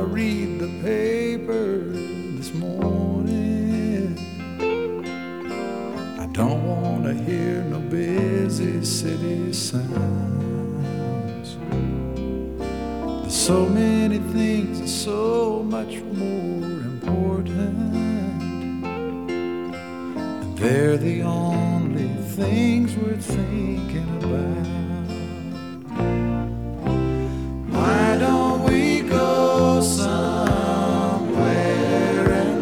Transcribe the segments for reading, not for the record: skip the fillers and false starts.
read the paper this morning. I don't want to hear no busy city sounds. There's so many things that's so much more important, and they're the only things worth thinking about. Why don't we go somewhere and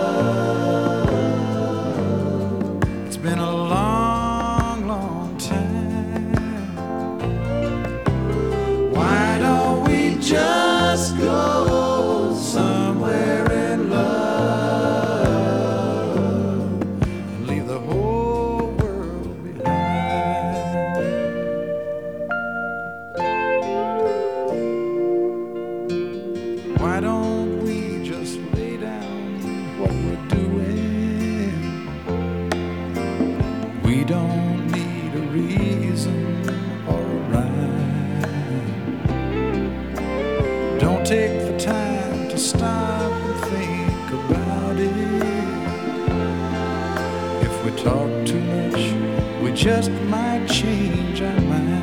love? It's been a long, long time. Why don't we just go somewhere and love and leave the whole world behind? Why don't we just lay down what we're doing? We don't need a reason or a rhyme. Don't take the time to stop and think about it. If we talk too much, we just might change our mind.